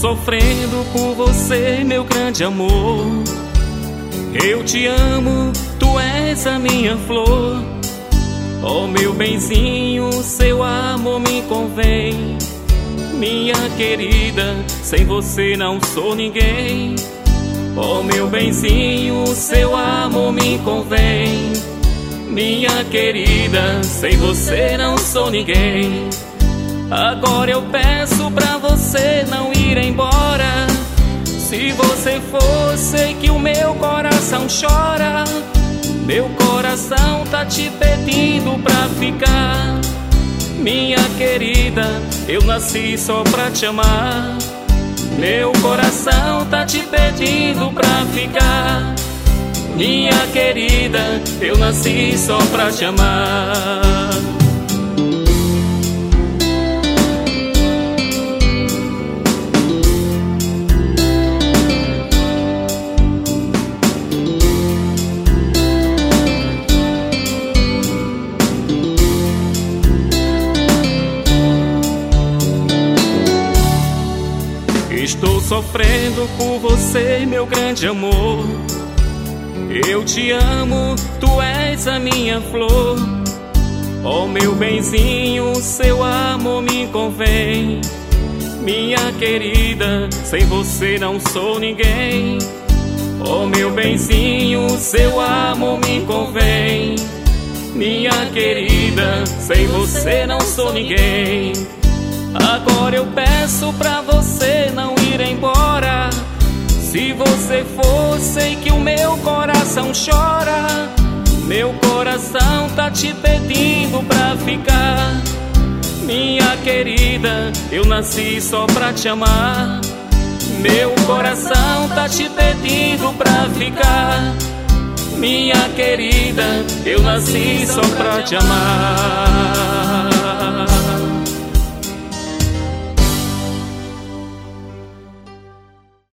sofrendo por você, meu grande amor. Eu te amo, tu és a minha flor. Oh, meu benzinho, seu amor me convém. Minha querida, sem você não sou ninguém. Oh, meu benzinho, seu amor me convém. Minha querida, sem você não sou ninguém. Agora eu peço pra você não ir embora. Se você for, sei que o meu coração chora. Meu coração tá te pedindo pra ficar. Minha querida, eu nasci só pra te amar. Meu coração tá te pedindo pra ficar. Minha querida, eu nasci só pra te amar. Estou sofrendo por você, meu grande amor. Eu te amo, tu és a minha flor. Oh, meu benzinho, seu amor me convém. Minha querida, sem você não sou ninguém. Oh, meu benzinho, seu amor me convém. Minha querida, sem você não sou ninguém. Agora eu peço pra você não ir embora. Se você for, sei que o meu coração chora. Meu coração tá te pedindo pra ficar. Minha querida, eu nasci só pra te amar. Meu coração tá te pedindo pra ficar. Minha querida, eu nasci só pra te amar.